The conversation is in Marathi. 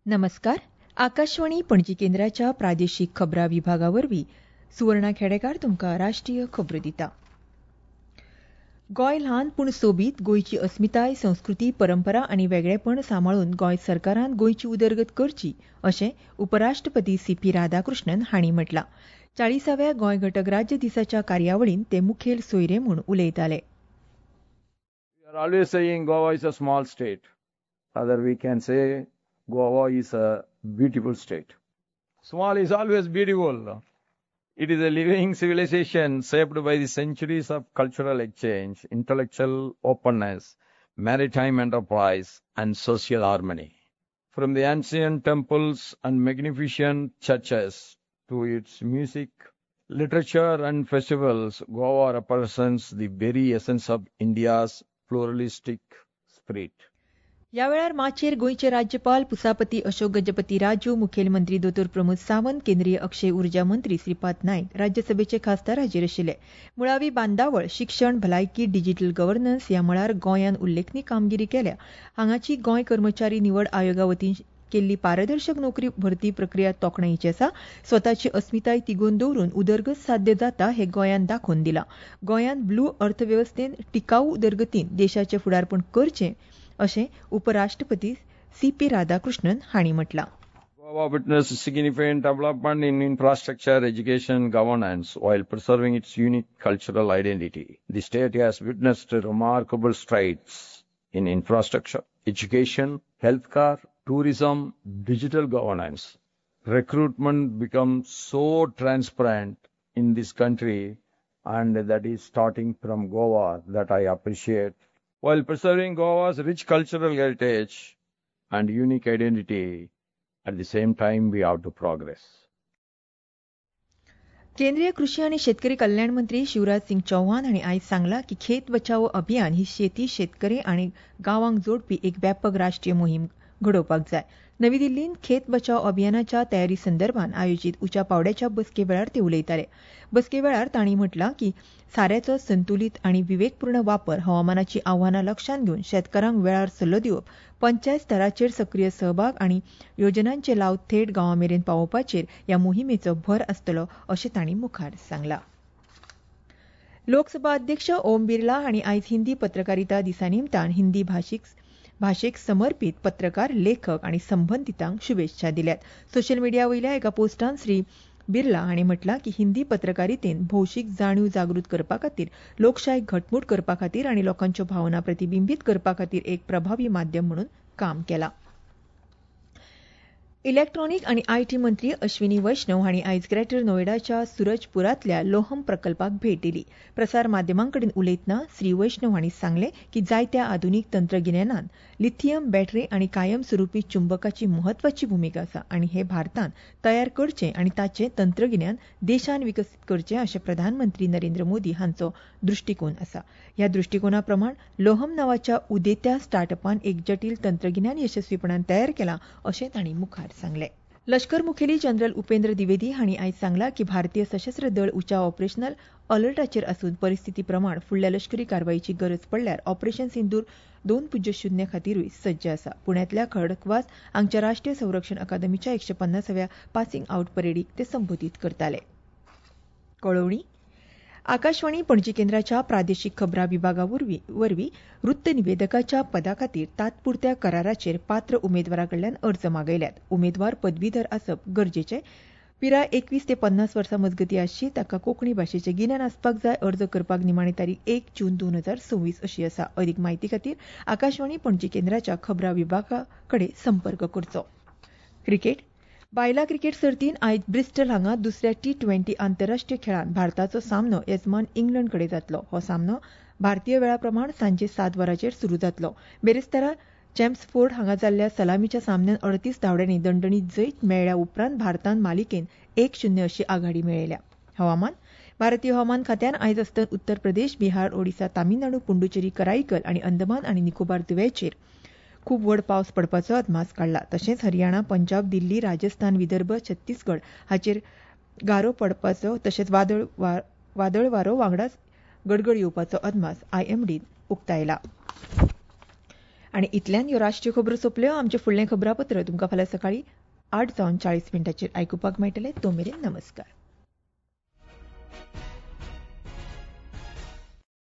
नमस्कार. आकाशवाणी पणजी केंद्राच्या प्रादेशीक खबरां विभागावरवीं सुवर्णा खेडेकार तुमकां राष्ट्रीय खबरो दिता. गोंय ल्हान पूण सोबीत गोंयची अस्मिताय, संस्कृती, परंपरा आनी वेगळेपण सांबाळून गोंय सरकारान गोंयची उदरगत करची अशें उपराष्ट्रपती सी.पी. राधाकृष्णन हांणी म्हटलां. 40व्या गोंय घटक राज्य दिसाच्या कार्यावळींत ते मुखेल सोयरे म्हूण उलयताले. We are always saying Goa is a small state. Rather, we can say Goa is a beautiful state. Small is always beautiful. It is a living civilization shaped by the centuries of cultural exchange, intellectual openness, maritime enterprise, and social harmony. From the ancient temples and magnificent churches to its music, literature, and festivals, Goa represents the very essence of India's pluralistic spirit. ह्या वेळार माचेर गोंयचे राज्यपाल पुसापती अशोक गजपती राजू, मुखेलमंत्री दोतोर प्रमोद सावंत, केंद्रीय अक्षय उर्जा मंत्री श्रीपाद नायक, राज्यसभेचे खासदार हाजीर आशिल्ले. मुळावी बांदावळ, शिक्षण, भलायकी, डिजिटल गव्हर्नन्स ह्या मळार गोंयान उल्लेखनीय कामगिरी केल्या. हांगाची गोंय कर्मचारी निवड आयोगा वतीन केल्ली पारदर्शक नोकरी भरती प्रक्रिया तोखणायेची आसा. स्वताची अस्मिताय तिगोवन दवरून उदरगत साध्य जाता हें गोंयान दाखोवन दिलां. गोंयान ब्लू अर्थवेवस्थेन टिकाऊ उदरगतीन देशाचें फुडारपण करचें अशें उपराष्ट्रपती सी.पी. राधाकृष्णन हांणी म्हटलां. Goa witnessed significant development in infrastructure, education, governance, while preserving its unique cultural identity. The state has witnessed remarkable strides in infrastructure, education, healthcare, tourism, digital governance. Recruitment becomes so transparent in this country, and that is starting from Goa, that I appreciate. While preserving Goa's rich cultural heritage and unique identity, at the same time we have to progress. केंद्रीय कृषी आनी शेतकरी कल्याण मंत्री शिवराज सिंग चौहान हांणी आयज सांगलां की खेत बचाओ अभियान ही शेती, शेतकरी आनी गांवांक जोडपी एक व्यापक राष्ट्रीय मोहीम घडोवपाक जाय. नवी दिल्लींत खेत बचाओ अभियानाच्या तयारी संदर्भात आयोजीत उच्या पांवड्याच्या बसके वेळार ते उलयताले. बसके वेळार तांणी म्हटलां की साऱ्याचो संतुलीत आनी विवेकपूर्ण वापर, हवामानाची आव्हानां लक्षांत घेवन शेतकारांक वेळार सल्लो दिवप, पंचायत स्तराचेर सक्रीय सहभाग आनी योजनांचे लाव थेट गांवांमेरेन पावोवपाचेर ह्या मोहिमेचो भर आसतलो अशें तांणी मुखार सांगलां. लोकसभा अध्यक्ष ओम बिर्ला हांणी आयज हिंदी पत्रकारिता दिसा निमतान हिंदी भाशेक समर्पीत पत्रकार, लेखक आनी संबंधितांक शुभेच्छा दिल्यात. सोशल मिडिया वयल्या एका पोस्टान श्री बिर्ला हांणी म्हटलां की हिंदी पत्रकारितेन भौशीक जाणीव जागृत करपा खातीर, लोकशायेक घटमूट करपा खातीर आनी लोकांच्यो भावना प्रतिबिंबीत करपा खातीर एक प्रभावी माध्यम म्हणून काम केलां. इलेक्ट्रॉनिक आनी आयटी मंत्री अश्विनी वैष्णव हांणी आयज ग्रेटर नोएडाच्या सूरजपुरांतल्या लोहम प्रकल्पाक भेट दिली. प्रसार माध्यमांकडेन उलयतना श्री वैष्णव हांणी सांगलें की जायत्या आधुनीक तंत्रगिन्यानांत लिथियम बॅटरी आनी कायमस्वरुपी चुंबकाची म्हत्वाची भूमिका आसा आनी हे भारतान तयार करचें आनी ताचें तंत्रगिन्यान देशान विकसीत करचें अशें प्रधानमंत्री नरेंद्र मोदी हांचो दृश्टिकोन आसा. ह्या दृश्टिकोना प्रमाण लोहम नांवाच्या उदेत्या स्टार्टअपान एक जटील तंत्रगिन्यान यशस्वीपणान तयार केलां अशें तांणी मुखार सांगलें. लष्कर मुखेली जनरल उपेंद्र द्विवेदी हांणी आयज सांगलां की भारतीय सशस्त्र दळ उच्या ऑपरेशनल अलर्टाचेर आसून परिस्थिती प्रमाण फुडल्या लष्करी कारवायेची गरज पडल्यार ऑपरेशन सिंदूर 2.0 खातीरूय सज्ज आसा. पुण्यांतल्या खडकवास हांगच्या राष्ट्रीय संरक्षण अकादमीच्या 150व्या पासिंग आउट परेडीक ते संबोधीत करताले. कळोवणी आकाशवाणी पणजी केंद्राच्या प्रादेशीक खबरां विभागावरवीं वृत्त निवेदकाच्या पदा खातीर तात्पुरत्या कराराचेर पात्र उमेदवाराकडल्यान अर्ज मागयल्यात. उमेदवार पदवीधर आसप गरजेचें. पिराय 21 ते 50 वर्सां मजगतीं आसची, ताका कोंकणी भाशेचें गिन्यान आसपाक जाय. अर्ज करपाक निमाणी तारीख 1 जून 2026 अशी आसा. अदीक म्हायती खातीर आकाशवाणी पणजी केंद्राच्या खबरां विभागाकडेन संपर्क करचो. क्रिकेट बायलां क्रिकेट सर्तीन आयज ब्रिस्टल हांगा दुसऱ्या T20 आंतरराष्ट्रीय खेळांत भारताचो सामनो येजमान इंग्लंड कडेन जातलो. हो सामनो भारतीय वेळा प्रमाण सांजे 7 वरांचेर सुरू जातलो. बेरेस्तारा चॅम्प्सफोर्ड हांगा जाल्ल्या सलामीच्या सामन्यात 38 धांवड्यांनी दणदणीत जैत मेळ्ळ्या उपरांत भारतान मालिकेन 1-0 अशी आघाडी मेळयल्या. हवामान भारतीय हवामान खात्यान आयज अस्तन उत्तर प्रदेश, बिहार, ओडिशा, तामिळनाडू, पुंडुचेरी, कराईकल आनी अंदमान आनी निकोबार जुंव्याचेर खूब व्हड पावस पडपाचो अदमास काडला. तशेंच हरियाणा, पंजाब, दिल्ली, राजस्थान, विदर्भ, छत्तीसगड हाचेर गारो पडपाचो तशेंच वादळ वारो वांगडाच गडगड येवपाचो अदमास IMDन उक्तायला. आनी इतल्यान ह्यो राष्ट्रीय खबरो सोंपल्यो. आमचे फुडलें खबरापत्र तुमकां फाल्यां सकाळीं 8:40 आयकुपाक मेळटलें. तो मेरेन नमस्कार.